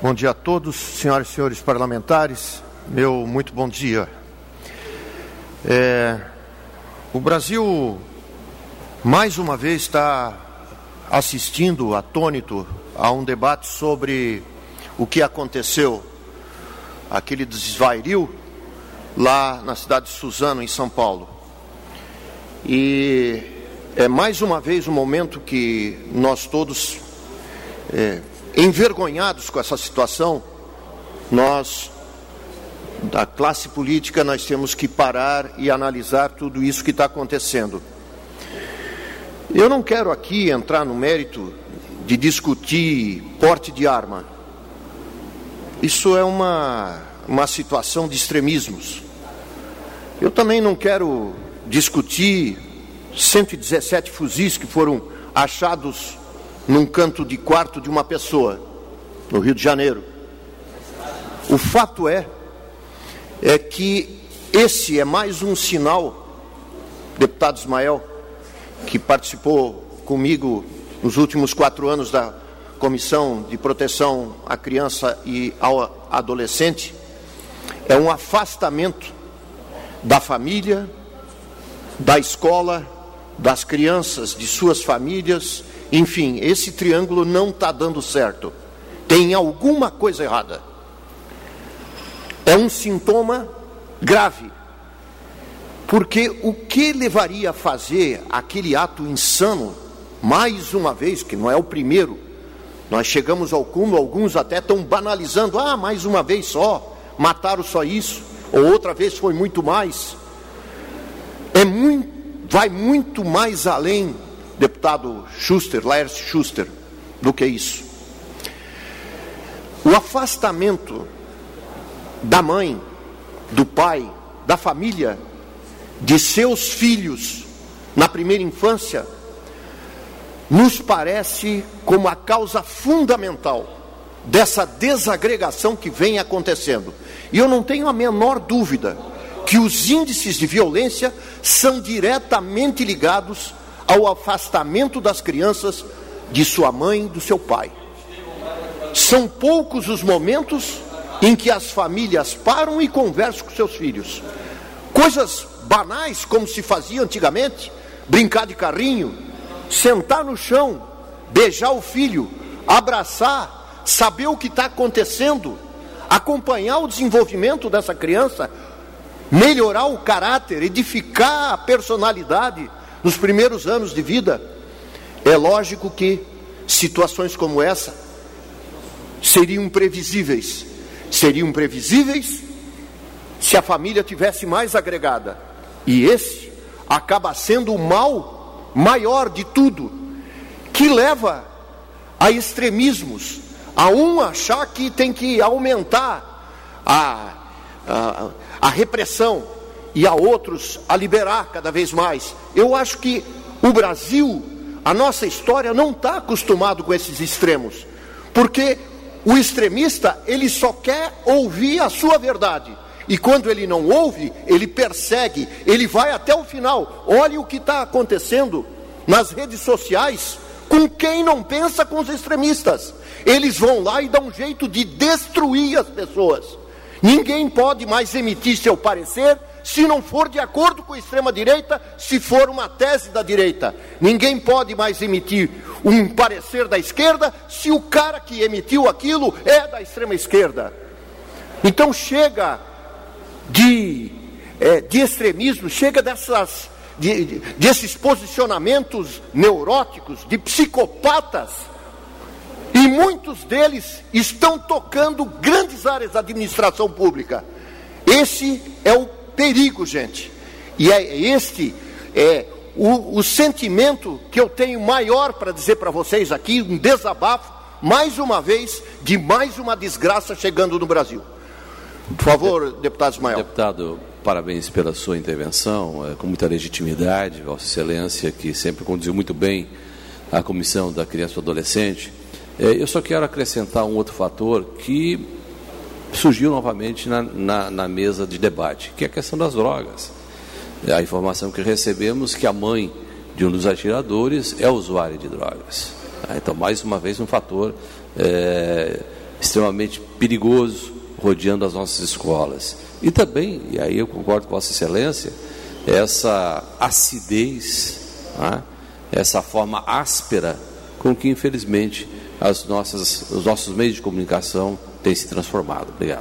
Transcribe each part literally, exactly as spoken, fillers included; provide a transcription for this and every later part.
Bom dia a todos, senhoras e senhores parlamentares. Meu muito bom dia. É, o Brasil, mais uma vez, está assistindo, atônito, a um debate sobre o que aconteceu, aquele desvario lá na cidade de Suzano, em São Paulo. E é mais uma vez um momento que nós todos, é, envergonhados com essa situação, nós, da classe política, nós temos que parar e analisar tudo isso que está acontecendo. Eu não quero aqui entrar no mérito de discutir porte de arma. Isso é uma, uma situação de extremismos. Eu também não quero discutir cento e dezessete fuzis que foram achados num canto de quarto de uma pessoa, no Rio de Janeiro. O fato é, é que esse é mais um sinal, deputado Ismael, que participou comigo nos últimos quatro anos da Comissão de Proteção à Criança e ao Adolescente, é um afastamento da família, da escola, das crianças, de suas famílias. Enfim, esse triângulo não está dando certo. Tem alguma coisa errada. É um sintoma grave. Porque o que levaria a fazer aquele ato insano, mais uma vez, que não é o primeiro, nós chegamos ao cúmulo, alguns até estão banalizando, ah, mais uma vez só, mataram só isso, ou outra vez foi muito mais. É muito, vai muito mais além, deputado Schuster, Laércio Schuster, do que isso. O afastamento da mãe, do pai, da família, de seus filhos na primeira infância, nos parece como a causa fundamental dessa desagregação que vem acontecendo. E eu não tenho a menor dúvida que os índices de violência são diretamente ligados ao afastamento das crianças de sua mãe e do seu pai. São poucos os momentos em que as famílias param e conversam com seus filhos. Coisas banais, como se fazia antigamente, brincar de carrinho, sentar no chão, beijar o filho, abraçar, saber o que está acontecendo, acompanhar o desenvolvimento dessa criança, melhorar o caráter, edificar a personalidade nos primeiros anos de vida. É lógico que situações como essa seriam previsíveis. Seriam previsíveis se a família tivesse mais agregada. E esse acaba sendo o mal maior de tudo, que leva a extremismos, a um achar que tem que aumentar a, a, a repressão e a outros a liberar cada vez mais. Eu acho que o Brasil, a nossa história, não está acostumado com esses extremos, porque o extremista, ele só quer ouvir a sua verdade. E quando ele não ouve, ele persegue, ele vai até o final. Olha o que está acontecendo nas redes sociais com quem não pensa, com os extremistas. Eles vão lá e dão um jeito de destruir as pessoas. Ninguém pode mais emitir seu parecer se não for de acordo com a extrema-direita, se for uma tese da direita. Ninguém pode mais emitir um parecer da esquerda se o cara que emitiu aquilo é da extrema-esquerda. Então chega de, é, de extremismo, chega dessas, de, de, desses posicionamentos neuróticos, de psicopatas, e muitos deles estão tocando grandes áreas da administração pública. Esse é o perigo, gente, e é este é o, o sentimento que eu tenho maior para dizer para vocês aqui, um desabafo, mais uma vez, de mais uma desgraça chegando no Brasil. Por favor, deputado Ismael. Deputado, parabéns pela sua intervenção, é, com muita legitimidade, Vossa Excelência, que sempre conduziu muito bem a Comissão da Criança e do Adolescente. É, eu só quero acrescentar um outro fator que surgiu novamente na, na, na mesa de debate, que é a questão das drogas. A informação que recebemos é que a mãe de um dos atiradores é usuária de drogas. Então, mais uma vez, um fator é, extremamente perigoso rodeando as nossas escolas. E também, e aí eu concordo com Vossa Excelência, essa acidez, né? Essa forma áspera com que, infelizmente, as nossas, os nossos meios de comunicação têm se transformado. Obrigado.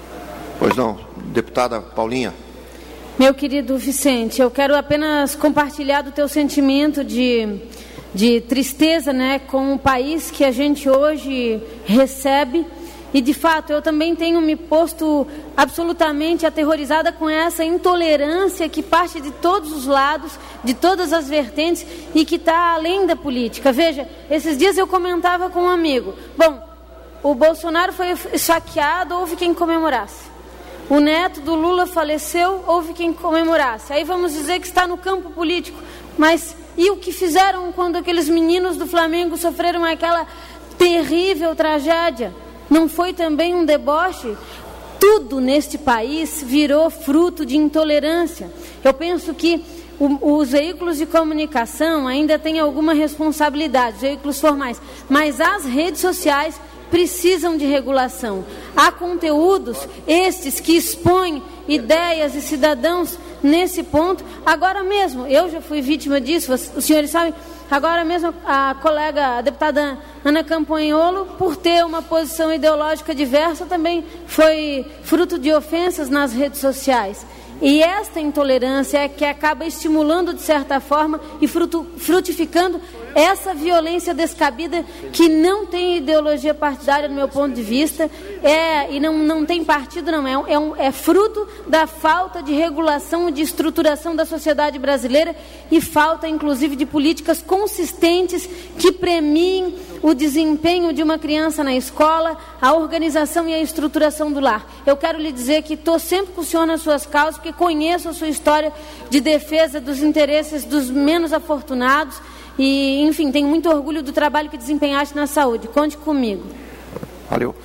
Pois não, deputada Paulinha. Meu querido Vicente, eu quero apenas compartilhar do teu sentimento de, de tristeza, né, com o país que a gente hoje recebe. E, de fato, eu também tenho me posto absolutamente aterrorizada com essa intolerância que parte de todos os lados, de todas as vertentes e que está além da política. Veja, esses dias eu comentava com um amigo. Bom, o Bolsonaro foi saqueado, houve quem comemorasse. O neto do Lula faleceu, houve quem comemorasse. Aí vamos dizer que está no campo político. Mas e o que fizeram quando aqueles meninos do Flamengo sofreram aquela terrível tragédia? Não foi também um deboche? Tudo neste país virou fruto de intolerância. Eu penso que o, os veículos de comunicação ainda têm alguma responsabilidade, os veículos formais, mas as redes sociais precisam de regulação. Há conteúdos, estes que expõem ideias e cidadãos nesse ponto. Agora mesmo, eu já fui vítima disso, os senhores sabem. Agora mesmo a colega, a deputada Ana Campanholo, por ter uma posição ideológica diversa, também foi fruto de ofensas nas redes sociais. E esta intolerância é que acaba estimulando, de certa forma, e fruto, frutificando essa violência descabida que não tem ideologia partidária, no meu ponto de vista, é, e não, não tem partido, não, é, é, um, é fruto da falta de regulação e de estruturação da sociedade brasileira e falta, inclusive, de políticas consistentes que premiem o desempenho de uma criança na escola, a organização e a estruturação do lar. Eu quero lhe dizer que estou sempre com o senhor nas suas causas, porque conheço a sua história de defesa dos interesses dos menos afortunados e, enfim, tenho muito orgulho do trabalho que desempenhaste na saúde. Conte comigo. Valeu.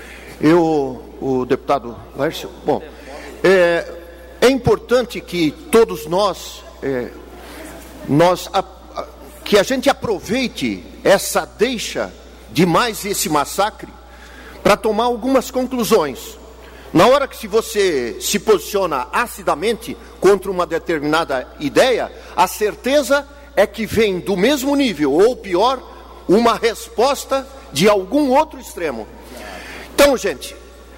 Eu, o deputado Laércio, bom, é, é importante que todos nós, é, nós a, a, que a gente aproveite essa deixa de mais esse massacre para tomar algumas conclusões. Na hora que se você se posiciona acidamente contra uma determinada ideia, a certeza é que vem do mesmo nível, ou pior, uma resposta de algum outro extremo. Então, gente,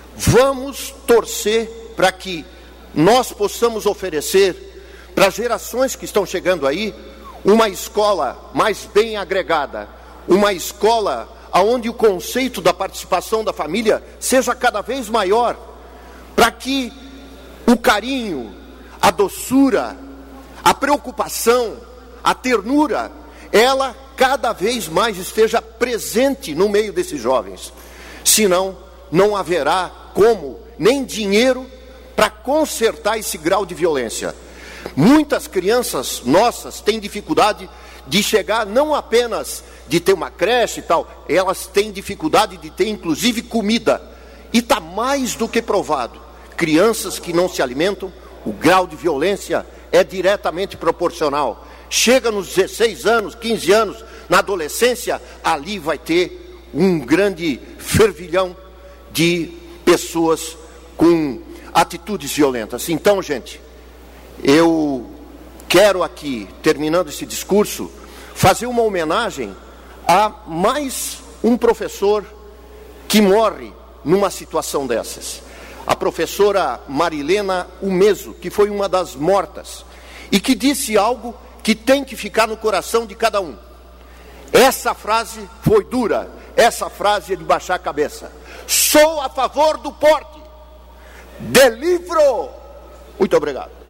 vamos torcer para que nós possamos oferecer para as gerações que estão chegando aí uma escola mais bem agregada, uma escola onde o conceito da participação da família seja cada vez maior, para que o carinho, a doçura, a preocupação, a ternura, ela cada vez mais esteja presente no meio desses jovens. Senão, não haverá como, nem dinheiro para consertar esse grau de violência. Muitas crianças nossas têm dificuldade de chegar, não apenas de ter uma creche e tal, elas têm dificuldade de ter inclusive comida. E está mais do que provado. Crianças que não se alimentam, o grau de violência é diretamente proporcional. Chega nos dezesseis anos, quinze anos, na adolescência, ali vai ter um grande fervilhão de pessoas com atitudes violentas. Então, gente, eu quero aqui, terminando esse discurso, fazer uma homenagem a mais um professor que morre numa situação dessas. A professora Marilena Umeso, que foi uma das mortas, e que disse algo que tem que ficar no coração de cada um. Essa frase foi dura, essa frase é de baixar a cabeça. Sou a favor do porte de livro. Muito obrigado.